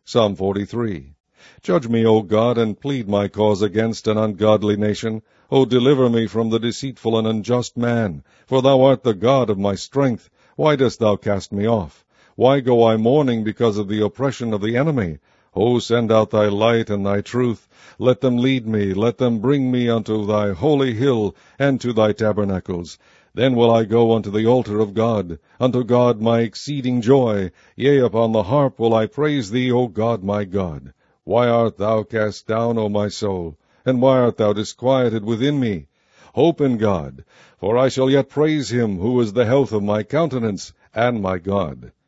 Psalm 43. Judge me, O God, and plead my cause against an ungodly nation. O deliver me from the deceitful and unjust man, for thou art the God of my strength. Why dost thou cast me off? Why go I mourning because of the oppression of the enemy? O send out thy light and thy truth. Let them lead me, let them bring me unto thy holy hill, and to thy tabernacles. Then will I go unto the altar of God, unto God my exceeding joy. Yea, upon the harp will I praise thee, O God my God. Why art thou cast down, O my soul? And why art thou disquieted within me? Hope in God, for I shall yet praise him, who is the health of my countenance, and my God.